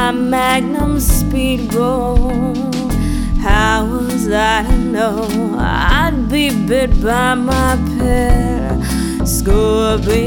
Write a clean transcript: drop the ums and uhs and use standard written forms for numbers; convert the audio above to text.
my Magnum speedboat. How was I to know I'd be bit by my pet scorpion?